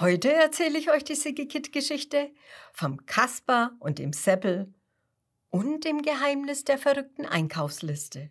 Heute erzähle ich euch die Siggi-Kitt-Geschichte vom Kasper und dem Seppel und dem Geheimnis der verrückten Einkaufsliste.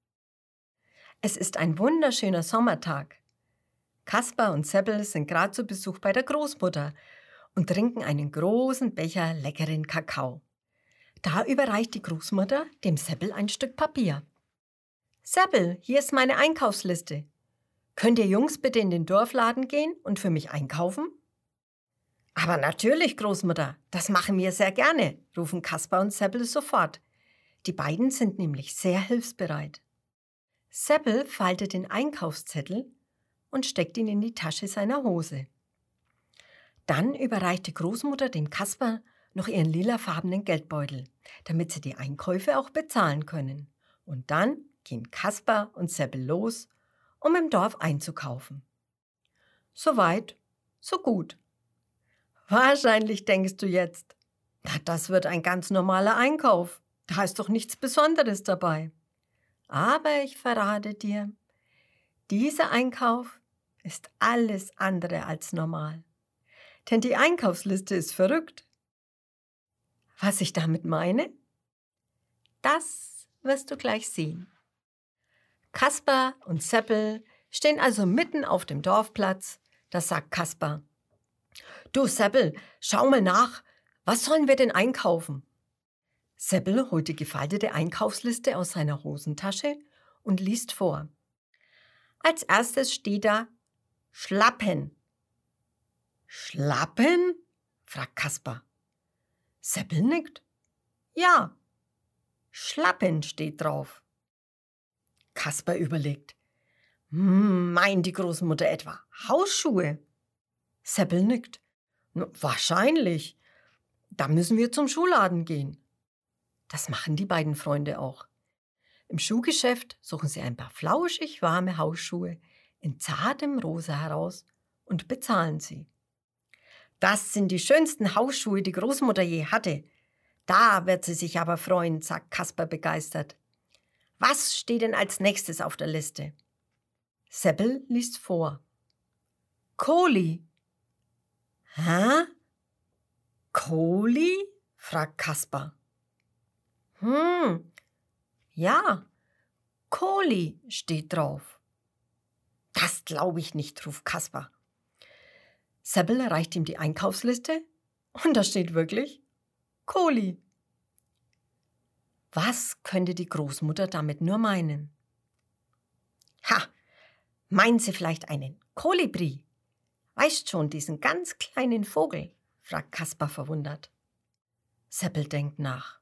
Es ist ein wunderschöner Sommertag. Kasper und Seppel sind gerade zu Besuch bei der Großmutter und trinken einen großen Becher leckeren Kakao. Da überreicht die Großmutter dem Seppel ein Stück Papier. »Seppel, hier ist meine Einkaufsliste. Könnt ihr Jungs bitte in den Dorfladen gehen und für mich einkaufen?« »Aber natürlich, Großmutter, das machen wir sehr gerne«, rufen Kasper und Seppel sofort. Die beiden sind nämlich sehr hilfsbereit. Seppel faltet den Einkaufszettel und steckt ihn in die Tasche seiner Hose. Dann überreicht die Großmutter dem Kasper noch ihren lilafarbenen Geldbeutel, damit sie die Einkäufe auch bezahlen können. Und dann gehen Kasper und Seppel los, um im Dorf einzukaufen. So weit, so gut. Wahrscheinlich denkst du jetzt, na, das wird ein ganz normaler Einkauf. Da ist doch nichts Besonderes dabei. Aber ich verrate dir, dieser Einkauf ist alles andere als normal. Denn die Einkaufsliste ist verrückt. Was ich damit meine? Das wirst du gleich sehen. Kasper und Seppel stehen also mitten auf dem Dorfplatz. Da sagt Kasper: »Du Seppel, schau mal nach, was sollen wir denn einkaufen?« Seppel holt die gefaltete Einkaufsliste aus seiner Hosentasche und liest vor. Als erstes steht da Schlappen. »Schlappen?« fragt Kasper. Seppel nickt. »Ja, Schlappen steht drauf.« Kasper überlegt. Meint die Großmutter etwa Hausschuhe? Seppel nickt. Wahrscheinlich. Da müssen wir zum Schuhladen gehen. Das machen die beiden Freunde auch. Im Schuhgeschäft suchen sie ein paar flauschig warme Hausschuhe in zartem Rosa heraus und bezahlen sie. »Das sind die schönsten Hausschuhe, die Großmutter je hatte. Da wird sie sich aber freuen«, sagt Kasper begeistert. »Was steht denn als nächstes auf der Liste?« Seppel liest vor. »Kohli.« »Hä? Kohli?« fragt Kasper. Ja, Kohli steht drauf.« »Das glaube ich nicht«, ruft Kasper. Seppel reicht ihm die Einkaufsliste und da steht wirklich Kohli. Was könnte die Großmutter damit nur meinen? Ha, meinen sie vielleicht einen Kolibri? Weißt schon, diesen ganz kleinen Vogel? Fragt Kasper verwundert. Seppel denkt nach.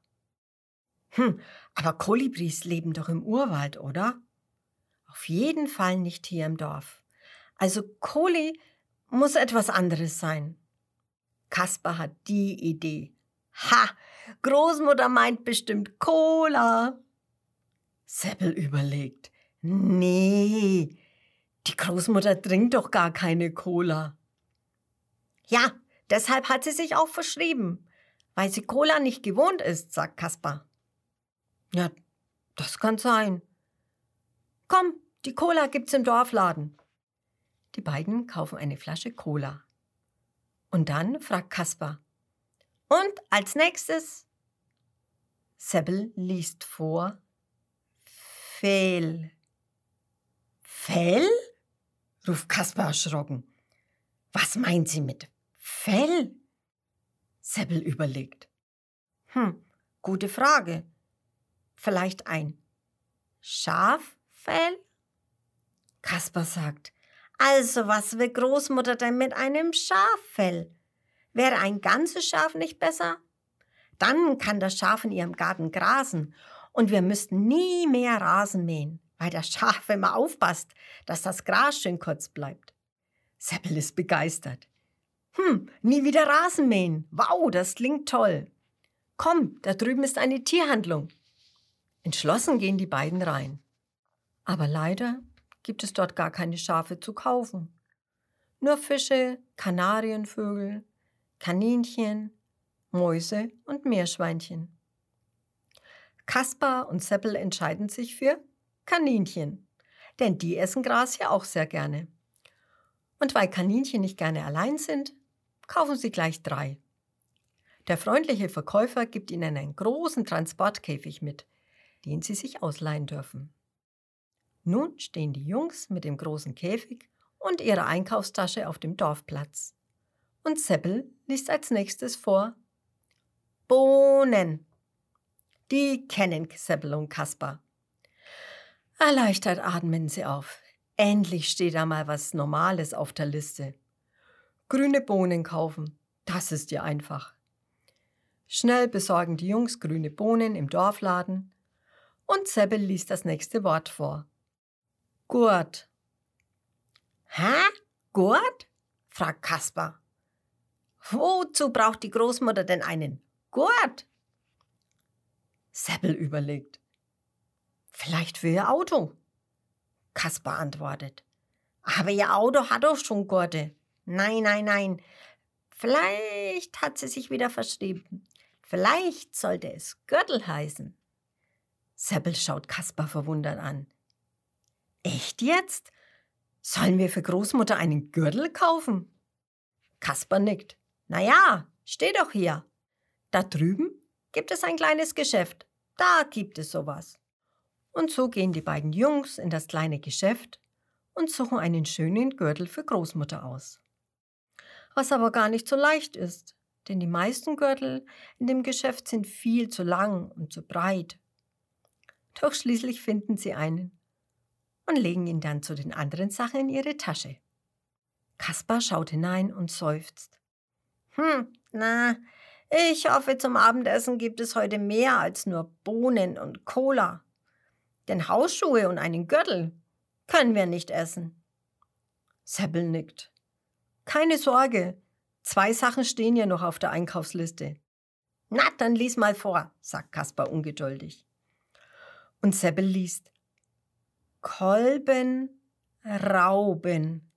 Aber Kolibris leben doch im Urwald, oder? Auf jeden Fall nicht hier im Dorf. Also Kohli muss etwas anderes sein. Kasper hat die Idee. Ha, Großmutter meint bestimmt Cola. Seppel überlegt. Nee, die Großmutter trinkt doch gar keine Cola. Ja, deshalb hat sie sich auch verschrieben, weil sie Cola nicht gewohnt ist, sagt Kasper. Ja, das kann sein. Komm, die Cola gibt's im Dorfladen. Die beiden kaufen eine Flasche Cola. Und dann fragt Kasper: Und als nächstes? Seppel liest vor. Fell. Fell? Ruft Kasper erschrocken. Was meint sie mit Fell? Seppel überlegt. Gute Frage. Vielleicht ein Schaffell? Kasper sagt: Also, was will Großmutter denn mit einem Schaffell? Wäre ein ganzes Schaf nicht besser? Dann kann das Schaf in ihrem Garten grasen und wir müssten nie mehr Rasen mähen, weil das Schaf immer aufpasst, dass das Gras schön kurz bleibt. Seppel ist begeistert. Nie wieder Rasen mähen. Wow, das klingt toll. Komm, da drüben ist eine Tierhandlung. Entschlossen gehen die beiden rein. Aber leider gibt es dort gar keine Schafe zu kaufen. Nur Fische, Kanarienvögel, Kaninchen, Mäuse und Meerschweinchen. Kasper und Seppel entscheiden sich für Kaninchen, denn die essen Gras ja auch sehr gerne. Und weil Kaninchen nicht gerne allein sind, kaufen Sie gleich 3. Der freundliche Verkäufer gibt Ihnen einen großen Transportkäfig mit, den Sie sich ausleihen dürfen. Nun stehen die Jungs mit dem großen Käfig und ihrer Einkaufstasche auf dem Dorfplatz. Und Seppel liest als nächstes vor: Bohnen. Die kennen Seppel und Kasper. Erleichtert atmen sie auf. Endlich steht da mal was Normales auf der Liste. Grüne Bohnen kaufen, das ist ja einfach. Schnell besorgen die Jungs grüne Bohnen im Dorfladen und Seppel liest das nächste Wort vor. Gurt. Hä? Gurt? Fragt Kasper. Wozu braucht die Großmutter denn einen Gurt? Seppel überlegt. Vielleicht für ihr Auto. Kasper antwortet. Aber ihr Auto hat doch schon Gurte. Nein. Vielleicht hat sie sich wieder verschrieben. Vielleicht sollte es Gürtel heißen. Seppel schaut Kasper verwundert an. Echt jetzt? Sollen wir für Großmutter einen Gürtel kaufen? Kasper nickt. Na ja, steht doch hier. Da drüben gibt es ein kleines Geschäft. Da gibt es sowas. Und so gehen die beiden Jungs in das kleine Geschäft und suchen einen schönen Gürtel für Großmutter aus. Was aber gar nicht so leicht ist, denn die meisten Gürtel in dem Geschäft sind viel zu lang und zu breit. Doch schließlich finden sie einen und legen ihn dann zu den anderen Sachen in ihre Tasche. Kasper schaut hinein und seufzt. Ich hoffe, zum Abendessen gibt es heute mehr als nur Bohnen und Cola. Denn Hausschuhe und einen Gürtel können wir nicht essen. Seppel nickt. Keine Sorge, 2 Sachen stehen ja noch auf der Einkaufsliste. Na, dann lies mal vor, sagt Kasper ungeduldig. Und Seppel liest. Kolben, Rauben.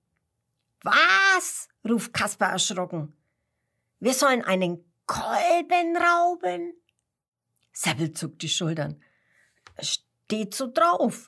Was? Ruft Kasper erschrocken. Wir sollen einen Kolben rauben? Seppel zuckt die Schultern. Steht so drauf.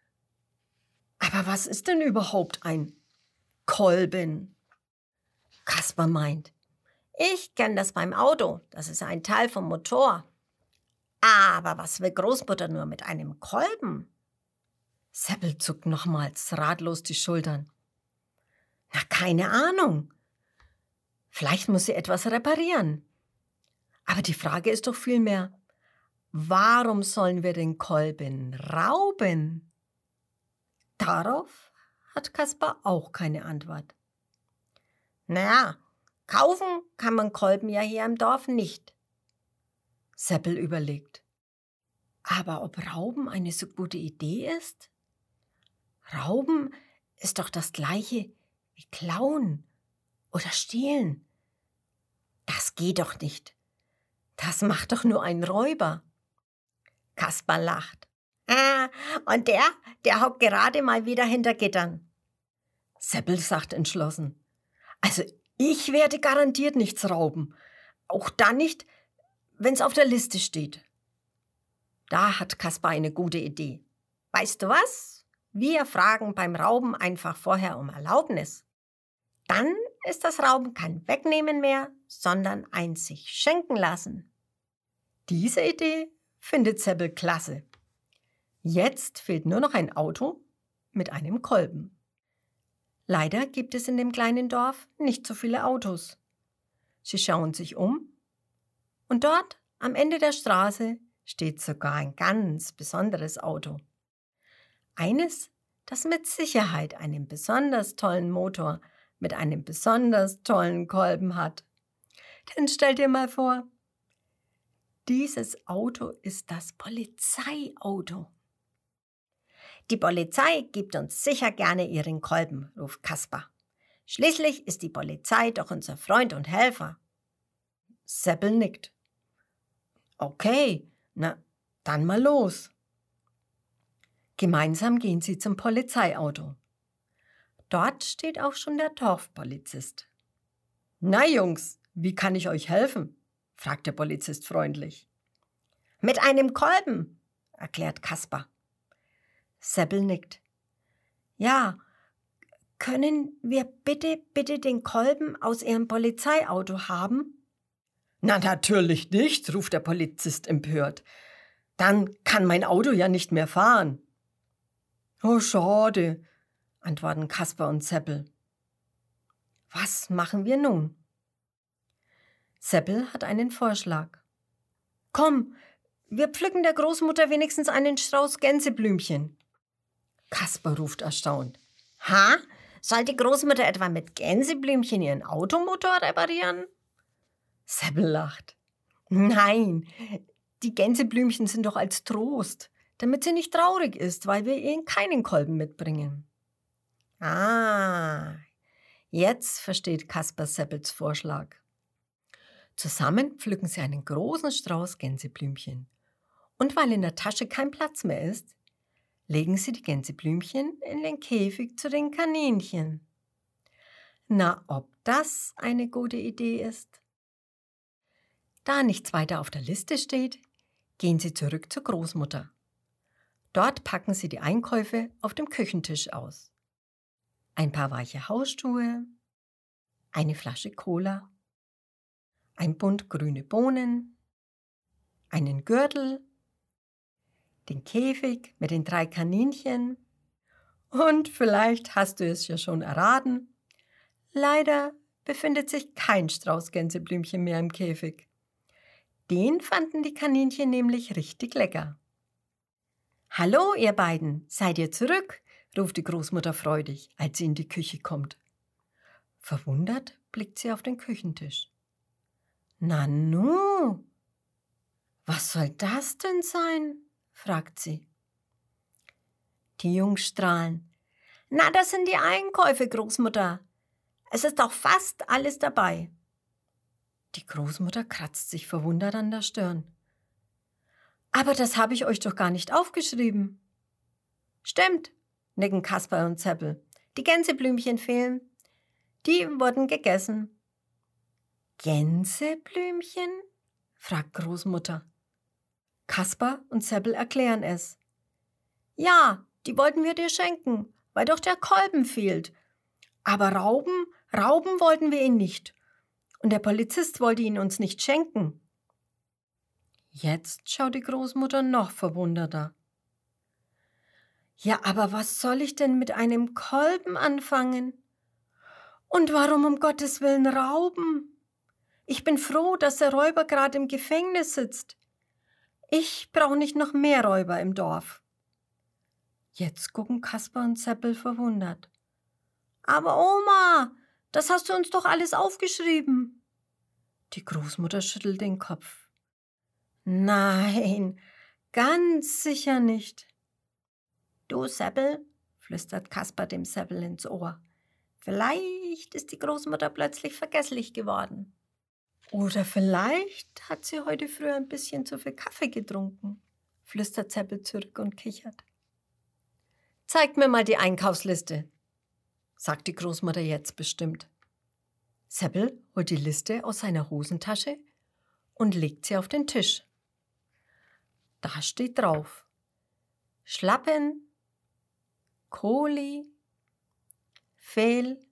Aber was ist denn überhaupt ein Kolben? Kasper meint, ich kenne das beim Auto, das ist ein Teil vom Motor. Aber was will Großmutter nur mit einem Kolben? Seppel zuckt nochmals ratlos die Schultern. Na, keine Ahnung. Vielleicht muss sie etwas reparieren. Aber die Frage ist doch vielmehr, warum sollen wir den Kolben rauben? Darauf hat Kasper auch keine Antwort. Naja, kaufen kann man Kolben ja hier im Dorf nicht. Seppel überlegt. Aber ob Rauben eine so gute Idee ist? Rauben ist doch das Gleiche wie klauen oder stehlen. Das geht doch nicht. Das macht doch nur ein Räuber. Kasper lacht. Und der hockt gerade mal wieder hinter Gittern. Seppel sagt entschlossen. Also ich werde garantiert nichts rauben. Auch dann nicht, wenn es auf der Liste steht. Da hat Kasper eine gute Idee. Weißt du was? Wir fragen beim Rauben einfach vorher um Erlaubnis. Dann ist das Rauben kein Wegnehmen mehr, sondern ein sich schenken lassen. Diese Idee findet Seppel klasse. Jetzt fehlt nur noch ein Auto mit einem Kolben. Leider gibt es in dem kleinen Dorf nicht so viele Autos. Sie schauen sich um und dort am Ende der Straße steht sogar ein ganz besonderes Auto. Eines, das mit Sicherheit einen besonders tollen Motor mit einem besonders tollen Kolben hat. Denn stell dir mal vor, dieses Auto ist das Polizeiauto. Die Polizei gibt uns sicher gerne ihren Kolben, ruft Kasper. Schließlich ist die Polizei doch unser Freund und Helfer. Seppel nickt. Okay, na, dann mal los. Gemeinsam gehen sie zum Polizeiauto. Dort steht auch schon der Dorfpolizist. Na Jungs, wie kann ich euch helfen? Fragt der Polizist freundlich. Mit einem Kolben, erklärt Kasper. Seppel nickt. Ja, Können wir bitte den Kolben aus Ihrem Polizeiauto haben? Na, natürlich nicht, ruft der Polizist empört. Dann kann mein Auto ja nicht mehr fahren. Oh, schade, antworten Kasper und Seppel. Was machen wir nun? Seppel hat einen Vorschlag. Komm, wir pflücken der Großmutter wenigstens einen Strauß Gänseblümchen. Kasper ruft erstaunt. Ha? Soll die Großmutter etwa mit Gänseblümchen ihren Automotor reparieren? Seppel lacht. Nein, die Gänseblümchen sind doch als Trost, damit sie nicht traurig ist, weil wir ihr keinen Kolben mitbringen. Ah, jetzt versteht Kasper Seppels Vorschlag. Zusammen pflücken sie einen großen Strauß Gänseblümchen. Und weil in der Tasche kein Platz mehr ist, legen sie die Gänseblümchen in den Käfig zu den Kaninchen. Na, ob das eine gute Idee ist? Da nichts weiter auf der Liste steht, gehen sie zurück zur Großmutter. Dort packen sie die Einkäufe auf dem Küchentisch aus. Ein paar weiche Hausschuhe, eine Flasche Cola, ein Bund grüne Bohnen, einen Gürtel, den Käfig mit den 3 Kaninchen und vielleicht hast du es ja schon erraten, leider befindet sich kein Strauß Gänseblümchen mehr im Käfig. Den fanden die Kaninchen nämlich richtig lecker. »Hallo, ihr beiden, seid ihr zurück?« ruft die Großmutter freudig, als sie in die Küche kommt. Verwundert blickt sie auf den Küchentisch. »Nanu, was soll das denn sein?« fragt sie. Die Jungs strahlen. »Na, das sind die Einkäufe, Großmutter. Es ist doch fast alles dabei.« Die Großmutter kratzt sich verwundert an der Stirn. »Aber das habe ich euch doch gar nicht aufgeschrieben.« »Stimmt«, nicken Kasper und Seppel. »Die Gänseblümchen fehlen. Die wurden gegessen.« »Gänseblümchen?« fragt Großmutter. Kasper und Seppel erklären es. »Ja, die wollten wir dir schenken, weil doch der Kolben fehlt. Aber rauben wollten wir ihn nicht. Und der Polizist wollte ihn uns nicht schenken.« Jetzt schaut die Großmutter noch verwunderter. »Ja, aber was soll ich denn mit einem Kolben anfangen? Und warum um Gottes Willen rauben? Ich bin froh, dass der Räuber gerade im Gefängnis sitzt. Ich brauche nicht noch mehr Räuber im Dorf.« Jetzt gucken Kasper und Seppel verwundert. »Aber Oma, das hast du uns doch alles aufgeschrieben.« Die Großmutter schüttelt den Kopf. »Nein, ganz sicher nicht.« »Du, Seppel«, flüstert Kasper dem Seppel ins Ohr, »vielleicht ist die Großmutter plötzlich vergesslich geworden. Oder vielleicht hat sie heute früh ein bisschen zu viel Kaffee getrunken«, flüstert Seppel zurück und kichert. »Zeigt mir mal die Einkaufsliste«, sagt die Großmutter jetzt bestimmt. Seppel holt die Liste aus seiner Hosentasche und legt sie auf den Tisch. Da steht drauf: Schlappen, Kohli, Fehl,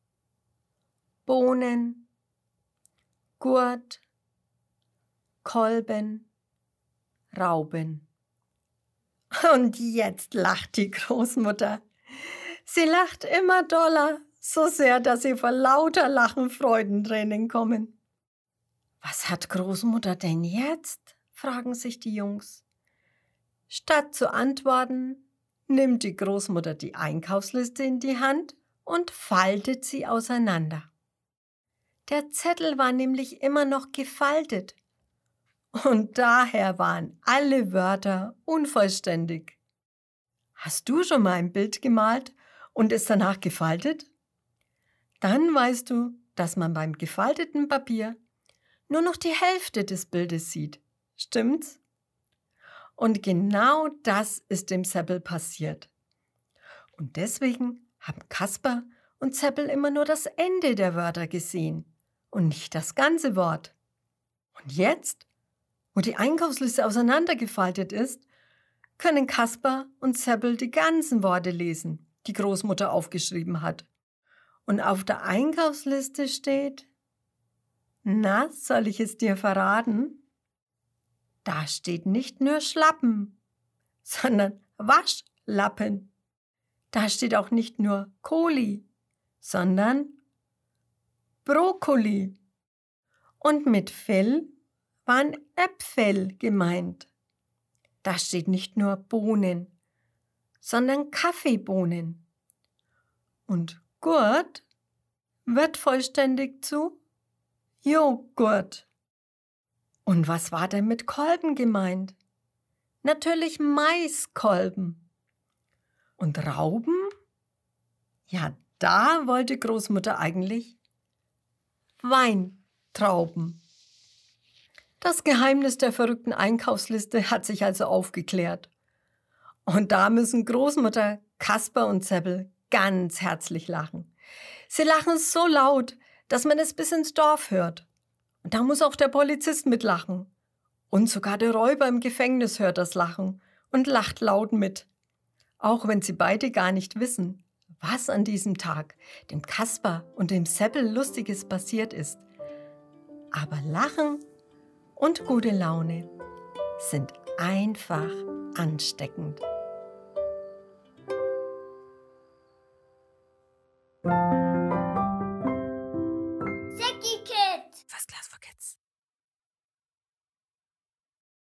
Bohnen, Gurt, Kolben, Rauben. Und jetzt lacht die Großmutter. Sie lacht immer doller, so sehr, dass ihr vor lauter Lachen Freudentränen kommen. »Was hat Großmutter denn jetzt?« fragen sich die Jungs. Statt zu antworten, nimmt die Großmutter die Einkaufsliste in die Hand und faltet sie auseinander. Der Zettel war nämlich immer noch gefaltet und daher waren alle Wörter unvollständig. Hast du schon mal ein Bild gemalt und es danach gefaltet? Dann weißt du, dass man beim gefalteten Papier nur noch die Hälfte des Bildes sieht. Stimmt's? Und genau das ist dem Seppel passiert. Und deswegen haben Kasper und Seppel immer nur das Ende der Wörter gesehen und nicht das ganze Wort. Und jetzt, wo die Einkaufsliste auseinandergefaltet ist, können Kasper und Seppel die ganzen Worte lesen, die Großmutter aufgeschrieben hat. Und auf der Einkaufsliste steht, na, soll ich es dir verraten? Da steht nicht nur Schlappen, sondern Waschlappen. Da steht auch nicht nur Kohli, sondern Brokkoli. Und mit Fell waren Äpfel gemeint. Da steht nicht nur Bohnen, sondern Kaffeebohnen. Und Gurt wird vollständig zu Joghurt. Und was war denn mit Kolben gemeint? Natürlich Maiskolben. Und Rauben? Ja, da wollte Großmutter eigentlich Weintrauben. Das Geheimnis der verrückten Einkaufsliste hat sich also aufgeklärt. Und da müssen Großmutter, Kasper und Seppel ganz herzlich lachen. Sie lachen so laut, dass man es bis ins Dorf hört. Und da muss auch der Polizist mitlachen. Und sogar der Räuber im Gefängnis hört das Lachen und lacht laut mit. Auch wenn sie beide gar nicht wissen, was an diesem Tag dem Kasper und dem Seppel Lustiges passiert ist. Aber Lachen und gute Laune sind einfach ansteckend.